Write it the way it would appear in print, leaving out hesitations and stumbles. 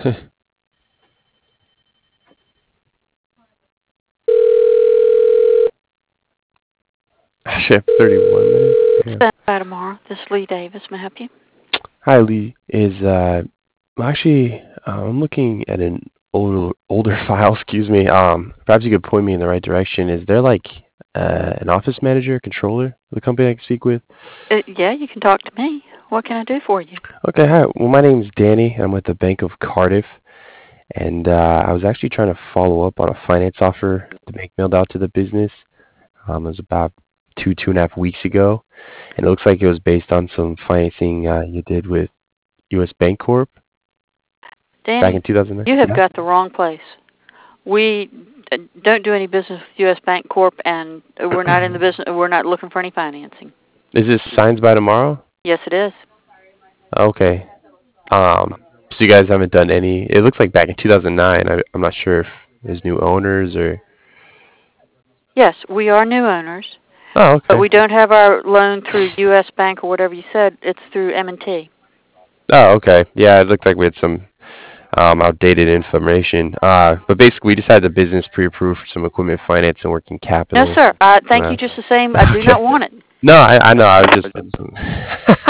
Chef 31 minutes. Damn. By tomorrow. This is Lee Davis. May I help you? Hi, Lee. Actually, I'm looking at an older file. Excuse me. Perhaps you could point me in the right direction. Is there like an office manager, controller of the company I can speak with? Yeah, you can talk to me. What can I do for you? Okay, hi. Well, my name's Danny. I'm with the Bank of Cardiff, and I was actually trying to follow up on a finance offer the bank mailed out to the business. It was about 2.5 weeks ago, and it looks like it was based on some financing you did with U.S. Bancorp back in Danny, 2009. you have Yeah. got the wrong place. We don't do any business with U.S. Bank Corp, and we're not in the business. We're not looking for any financing. Is this signed by tomorrow? Yes, it is. Okay. So you guys haven't done any. It looks like back in 2009. I'm not sure if there's new owners or. Yes, we are new owners, Oh, but okay. we don't have our loan through U.S. Bank or whatever you said. It's through M&T. Oh, okay. Yeah, it looked like we had some outdated information. But basically, we just had the business pre-approved for some equipment finance and working No, capital. sir. Thank you just the same. I do Okay. not want it. No, I know. I was just.